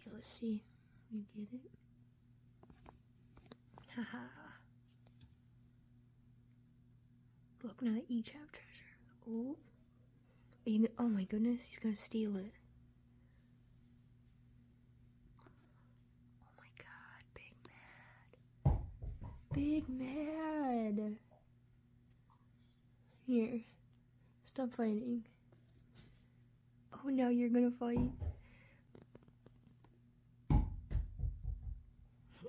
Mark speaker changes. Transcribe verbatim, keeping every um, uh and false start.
Speaker 1: Okay, let's see. You get it? Haha. Look, now they each have treasure. Oh. Are you, oh my goodness, he's gonna steal it. Oh my god, big mad. Big mad. Here. Stop fighting. Oh, now you're gonna fight.